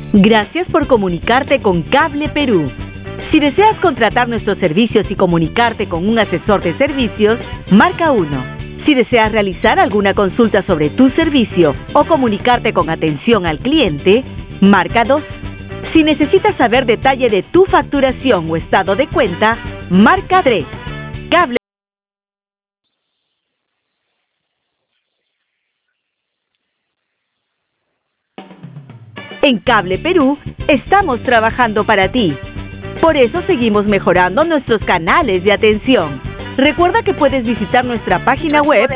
Gracias por comunicarte con Cable Perú. Si deseas contratar nuestros servicios y comunicarte con un asesor de servicios, marca 1. Si deseas realizar alguna consulta sobre tu servicio o comunicarte con atención al cliente, marca 2. Si necesitas saber detalle de tu facturación o estado de cuenta, marca 3. Cable. En Cable Perú estamos trabajando para ti. Por eso seguimos mejorando nuestros canales de atención. Recuerda que puedes visitar nuestra página web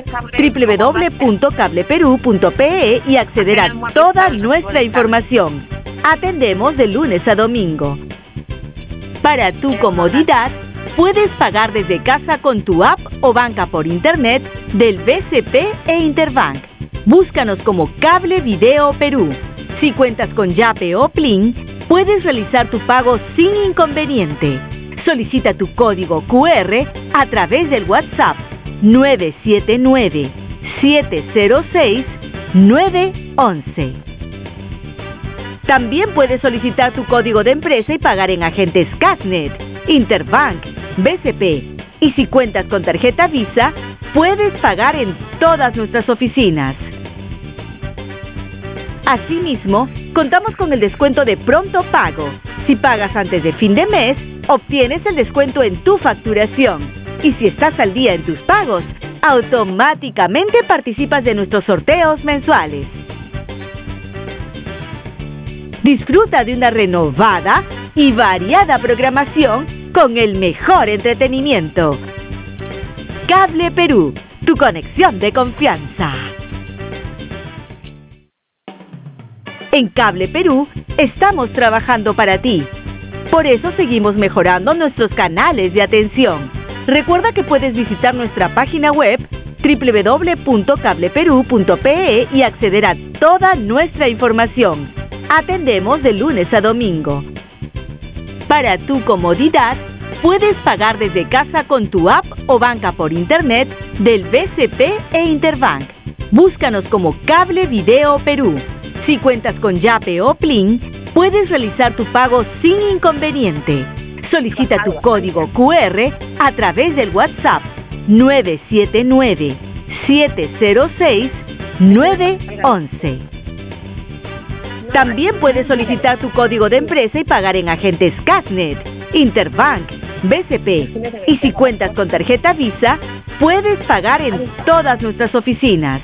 www.cableperú.pe y acceder a toda nuestra información. Atendemos de lunes a domingo. Para tu comodidad, puedes pagar desde casa con tu app o banca por internet del BCP e Interbank. Búscanos como Cable Video Perú. Si cuentas con Yape o Plin, puedes realizar tu pago sin inconveniente. Solicita tu código QR a través del WhatsApp 979-706-911. También puedes solicitar tu código de empresa y pagar en agentes Casnet, Interbank, BCP. Y si cuentas con tarjeta Visa, puedes pagar en todas nuestras oficinas. Asimismo, contamos con el descuento de pronto pago. Si pagas antes de fin de mes, obtienes el descuento en tu facturación. Y si estás al día en tus pagos, automáticamente participas de nuestros sorteos mensuales. Disfruta de una renovada y variada programación con el mejor entretenimiento. Cable Perú, tu conexión de confianza. En Cable Perú estamos trabajando para ti. Por eso seguimos mejorando nuestros canales de atención. Recuerda que puedes visitar nuestra página web www.cableperú.pe y acceder a toda nuestra información. Atendemos de lunes a domingo. Para tu comodidad, puedes pagar desde casa con tu app o banca por internet del BCP e Interbank. Búscanos como Cable Video Perú. Si cuentas con Yape o Plin, puedes realizar tu pago sin inconveniente. Solicita tu código QR a través del WhatsApp 979-706-911. También puedes solicitar tu código de empresa y pagar en agentes Casnet, Interbank, BCP. Y si cuentas con tarjeta Visa, puedes pagar en todas nuestras oficinas.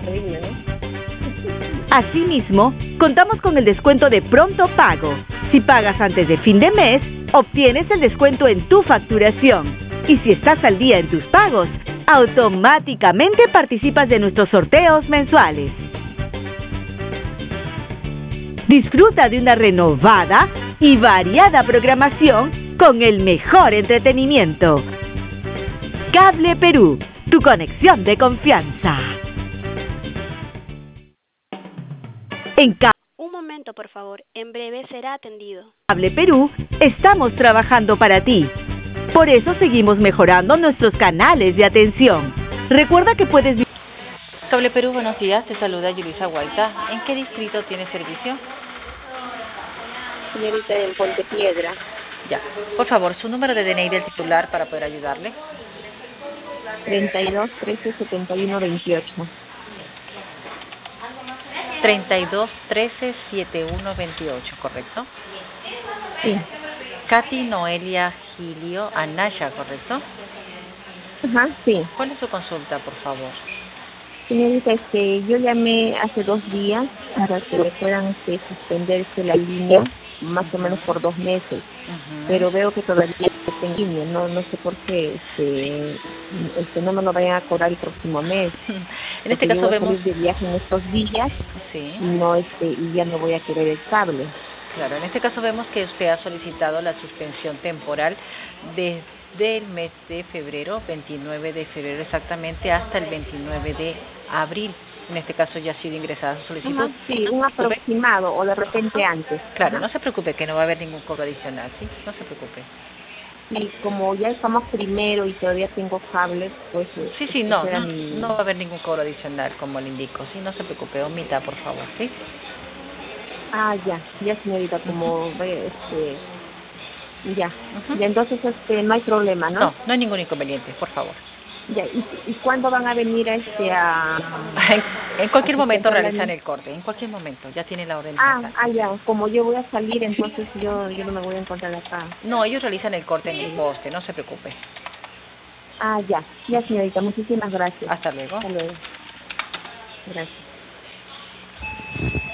Asimismo, contamos con el descuento de pronto pago. Si pagas antes de fin de mes, obtienes el descuento en tu facturación. Y si estás al día en tus pagos, automáticamente participas de nuestros sorteos mensuales. Disfruta de una renovada y variada programación con el mejor entretenimiento. Cable Perú, tu conexión de confianza. Un momento, por favor. En breve será atendido. Cable Perú estamos trabajando para ti. Por eso seguimos mejorando nuestros canales de atención. Recuerda que puedes... Cable Perú, buenos días. Te saluda Yulisa Guaita. ¿En qué distrito tiene servicio? Señorita, en Pontepiedra. Ya. Por favor, su número de DNI del titular para poder ayudarle. 32 13 71 28. 32 13 71 28, ¿correcto? Sí. Katy Noelia Gilio Anaya, ¿correcto? Ajá, sí. ¿Cuál es su consulta, por favor? Señorita, yo llamé hace 2 días para que me puedan suspender la línea más o menos por 2 meses, pero veo que todavía está en línea, no sé por qué no me lo vayan a cobrar el próximo mes. En este caso vemos salir de viaje en estos días, sí, y y ya no voy a querer el cable. Claro, en este caso vemos que usted ha solicitado la suspensión temporal desde el mes de febrero, 29 de febrero exactamente, hasta el 29 de abril. En este caso ya ha sido ingresada su solicitud. Sí, un aproximado o de repente antes. Claro, no se preocupe que no va a haber ningún cobro adicional, ¿sí? No se preocupe. Y como ya estamos primero y todavía tengo cables, pues... Sí, no va a haber ningún cobro adicional, como le indico. Sí, no se preocupe, omita, por favor, ¿sí? Ah, ya señorita, como ya, ya, entonces no hay problema, ¿no? No, no hay ningún inconveniente, por favor. Ya, ¿y cuándo van a venir a en cualquier momento suspender realizan el corte, en cualquier momento, ya tiene la orden de ya, como yo voy a salir, entonces yo no me voy a encontrar acá. No, ellos realizan el corte en el poste, no se preocupe. Ya señorita, muchísimas gracias. Hasta luego. Hasta luego. Gracias.